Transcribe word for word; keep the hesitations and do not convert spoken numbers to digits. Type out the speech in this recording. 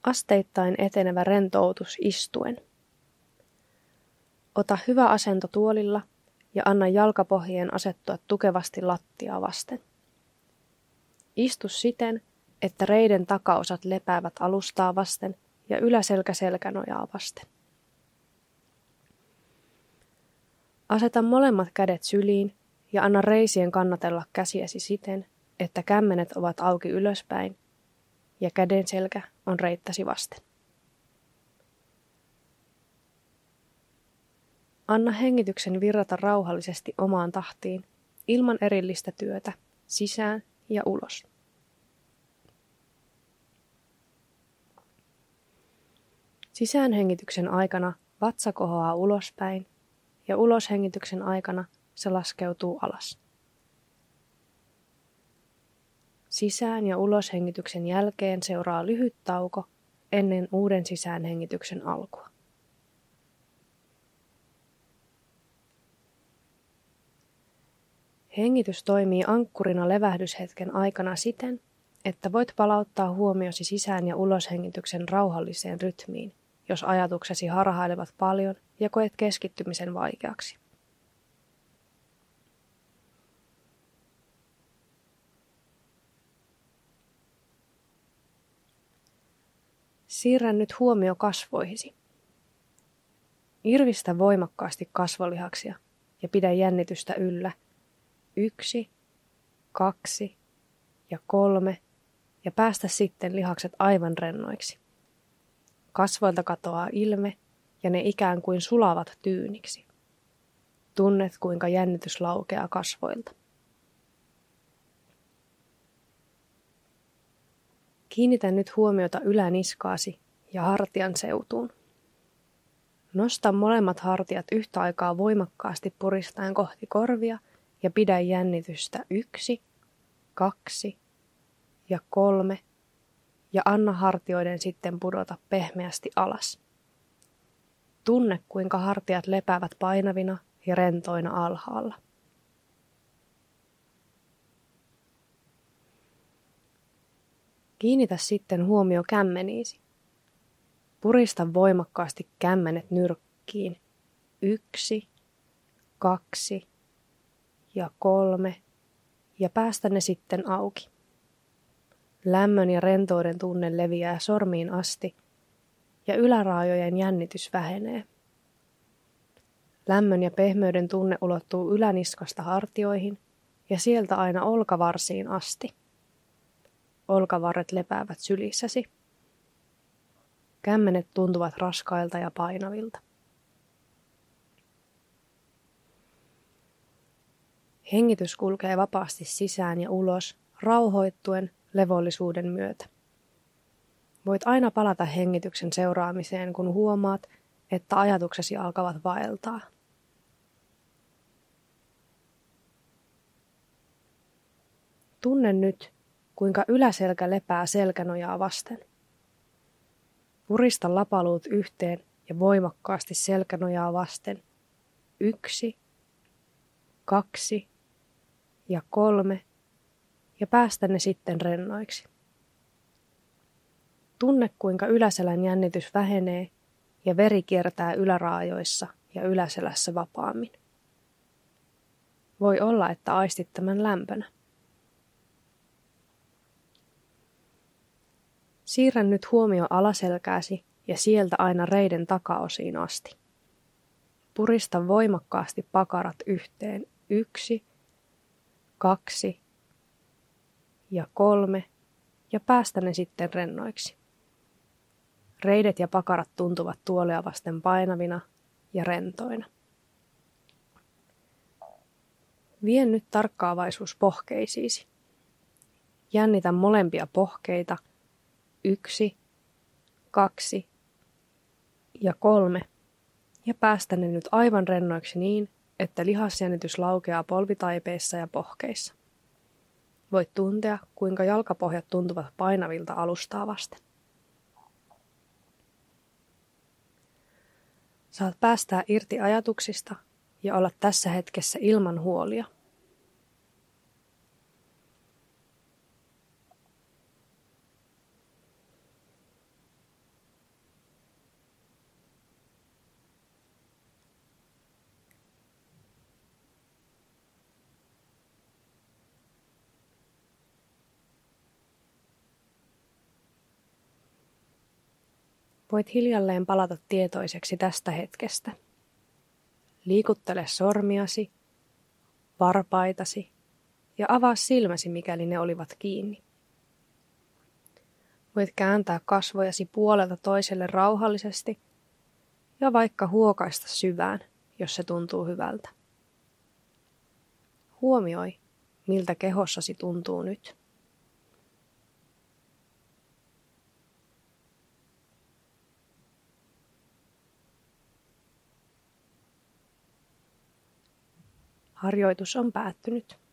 Asteittain etenevä rentoutus istuen. Ota hyvä asento tuolilla ja anna jalkapohjien asettua tukevasti lattiaa vasten. Istu siten, että reiden takaosat lepäävät alustaa vasten ja yläselkä selkänojaa vasten. Aseta molemmat kädet syliin ja anna reisien kannatella käsiäsi siten, että kämmenet ovat auki ylöspäin ja käden selkä on reittäsi vasten. Anna hengityksen virrata rauhallisesti omaan tahtiin, ilman erillistä työtä, sisään ja ulos. Sisäänhengityksen aikana vatsa kohoaa ulospäin ja uloshengityksen aikana se laskeutuu alas. Sisään- ja uloshengityksen jälkeen seuraa lyhyt tauko ennen uuden sisäänhengityksen alkua. Hengitys toimii ankkurina levähdyshetken aikana siten, että voit palauttaa huomiosi sisään- ja uloshengityksen rauhalliseen rytmiin, jos ajatuksesi harhailevat paljon ja koet keskittymisen vaikeaksi. Siirrä nyt huomio kasvoihisi. Irvistä voimakkaasti kasvolihaksia ja pidä jännitystä yllä. Yksi, kaksi ja kolme ja päästä sitten lihakset aivan rennoiksi. Kasvoilta katoaa ilme ja ne ikään kuin sulavat tyyniksi. Tunnet, kuinka jännitys laukeaa kasvoilta. Kiinnitä nyt huomiota yläniskaasi ja hartian seutuun. Nosta molemmat hartiat yhtä aikaa voimakkaasti puristaen kohti korvia ja pidä jännitystä yksi, kaksi ja kolme ja anna hartioiden sitten pudota pehmeästi alas. Tunne, kuinka hartiat lepäävät painavina ja rentoina alhaalla. Kiinnitä sitten huomio kämmeniisi. Purista voimakkaasti kämmenet nyrkkiin. Yksi, kaksi ja kolme ja päästä ne sitten auki. Lämmön ja rentouden tunne leviää sormiin asti ja yläraajojen jännitys vähenee. Lämmön ja pehmeyden tunne ulottuu yläniskasta hartioihin ja sieltä aina olkavarsiin asti. Olkavarret lepäävät sylissäsi. Kämmenet tuntuvat raskailta ja painavilta. Hengitys kulkee vapaasti sisään ja ulos, rauhoittuen levollisuuden myötä. Voit aina palata hengityksen seuraamiseen, kun huomaat, että ajatuksesi alkavat vaeltaa. Tunne nyt, kuinka yläselkä lepää selkänojaa vasten. Purista lapaluut yhteen ja voimakkaasti selkänojaa vasten. Yksi, kaksi ja kolme ja päästä ne sitten rennoiksi. Tunne, kuinka yläselän jännitys vähenee ja veri kiertää yläraajoissa ja yläselässä vapaammin. Voi olla, että aistit tämän lämpönä. Siirrä nyt huomio alaselkääsi ja sieltä aina reiden takaosiin asti. Purista voimakkaasti pakarat yhteen. Yksi, kaksi ja kolme ja päästä ne sitten rennoiksi. Reidet ja pakarat tuntuvat tuolia vasten painavina ja rentoina. Vie nyt tarkkaavaisuus pohkeisiisi. Jännitä molempia pohkeita. Yksi, kaksi ja kolme ja päästä ne nyt aivan rennoiksi niin, että lihasjännitys laukeaa polvitaipeissa ja pohkeissa. Voit tuntea, kuinka jalkapohjat tuntuvat painavilta alustaa vasten. Saat päästää irti ajatuksista ja olla tässä hetkessä ilman huolia. Voit hiljalleen palata tietoiseksi tästä hetkestä. Liikuttele sormiasi, varpaitasi ja avaa silmäsi, mikäli ne olivat kiinni. Voit kääntää kasvojasi puolelta toiselle rauhallisesti ja vaikka huokaista syvään, jos se tuntuu hyvältä. Huomioi, miltä kehossasi tuntuu nyt. Harjoitus on päättynyt.